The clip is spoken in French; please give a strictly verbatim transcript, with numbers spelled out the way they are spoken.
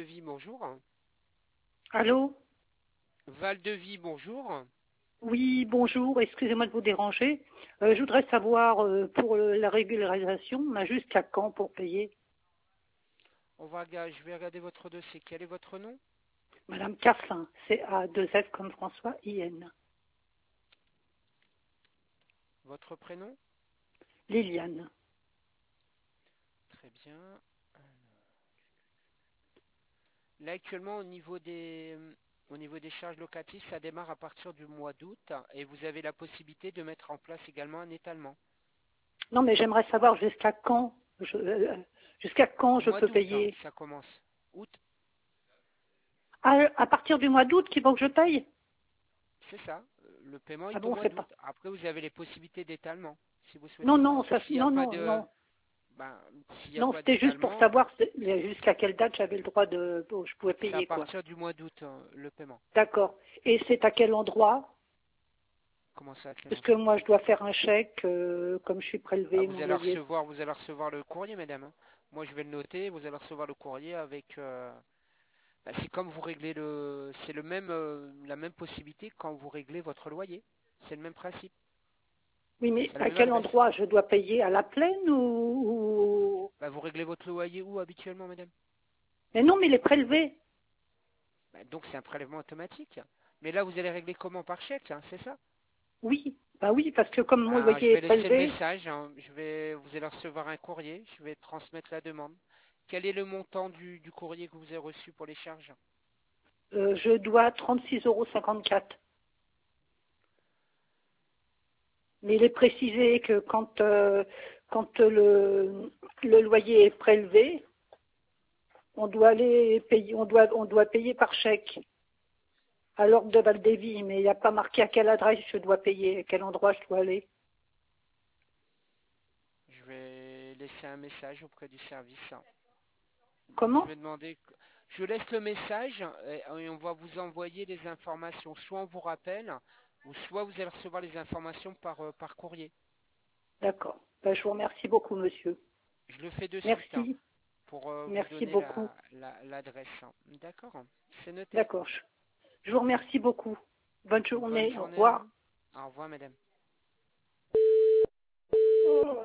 Valdevie, bonjour. Allô? Valdevie, bonjour. Oui, bonjour, excusez-moi de vous déranger. Euh, je voudrais savoir, euh, pour le- la régularisation, on a jusqu'à quand pour payer? On va, rega- je vais regarder votre dossier. Quel est votre nom? Madame Caffin, c'est A deux F comme François, I N. Votre prénom? Liliane. Très bien. Là, actuellement, au niveau des, au niveau des charges locatives, ça démarre à partir du mois d'août et vous avez la possibilité de mettre en place également un étalement. Non, mais j'aimerais savoir jusqu'à quand je, euh, jusqu'à quand Au je mois peux d'août, hein, payer. ça commence. Août, À, à partir du mois d'août qu'il faut que je paye? c'est ça. Euh, Le paiement Ah est au bon, mois c'est pas. d'août. Après, vous avez les possibilités d'étalement, si vous Non, souhaitez. non, ça, S'il n'y a non, pas non, de, non. ben, s'il n'y a Non, pas c'était juste pour d'étalement, savoir c'est- jusqu'à quelle date j'avais le droit de, je pouvais c'est à payer, quoi. partir du mois d'août, hein, le paiement. D'accord. Et c'est à quel endroit? Comment ça, à quel Parce que endroit? moi, je dois faire un chèque, euh, comme je suis Ah, prélevé, vous mon allez loyer. recevoir, vous allez recevoir le courrier, madame, hein. Moi, je vais le noter. Vous allez recevoir le courrier avec. euh, bah, c'est comme vous réglez le. C'est le même, euh, la même possibilité quand vous réglez votre loyer. C'est le même principe. Oui, mais C'est la à même quel adresse. endroit je dois payer? À la plaine ou... ou- Bah, vous réglez votre loyer où habituellement, madame? Mais non, mais il est prélevé. Bah, donc, c'est un prélèvement automatique. Mais là, vous allez régler comment? Par chèque, hein, c'est ça? Oui, bah oui, parce que comme mon Ben, je loyer est vais laisser le prélevé, message, hein. Je vais, vous allez recevoir un courrier. Je vais transmettre la demande. Quel est le montant du, du courrier que vous avez reçu pour les charges? euh, je dois trente-six euros cinquante-quatre. Mais il est précisé que quand, euh, quand le, le loyer est prélevé, on doit aller payer, on doit, on doit payer par chèque à l'ordre de Valdévie, mais il n'y a pas marqué à quelle adresse je dois payer, à quel endroit je dois aller. Je vais laisser un message auprès du service. Je Comment? vais demander. Je laisse le message et et on va vous envoyer les informations. Soit on vous rappelle, ou soit vous allez recevoir les informations par, euh, par courrier. D'accord. Ben, je vous remercie beaucoup, monsieur. Je le fais de suite, hein, Merci. pour euh, vous Merci donner beaucoup. la, la- l'adresse. D'accord? C'est noté. D'accord. Je je vous remercie beaucoup. Bonne Bonne journée. Au journée à revoir. vous. Au revoir, madame.